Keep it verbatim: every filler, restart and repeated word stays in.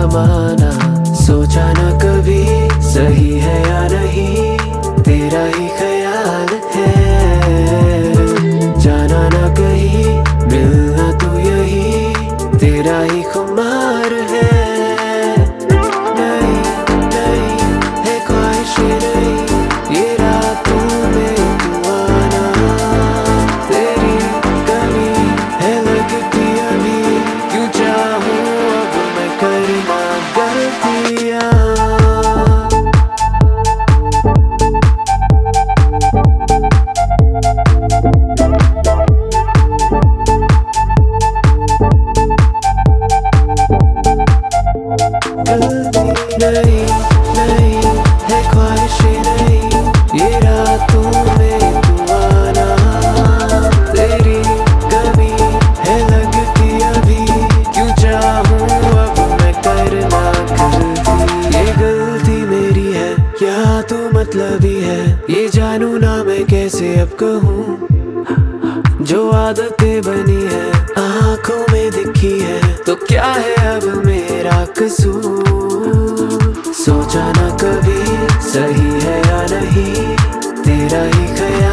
जमाना, सोचा न कभी सही है या नहीं, तेरा ही ख्याल है। जाना न कहीं, मिलना तू यही, तेरा ही खुमार है। नहीं नहीं है ख्वाहिशें नहीं, ये रातों में तू आना, तेरी कमी है लगती अभी, क्यों चाहूं अब मैं करना गलतियां। नहीं नहीं है ख्वाहिशें नहीं, ये रातों में तू आना, तेरी कमी है लगती अभी, क्यों चाहूं अब मैं करना गलती। ये गलती मेरी है या तू मतलबी है, ये जानू ना मैं कैसे अब कहूँ। जो आदतें बनी है आंखों में दिखी है, तो क्या है अब मेरा कसूर। सोचा ना कभी सही है या नहीं, तेरा ही ख्याल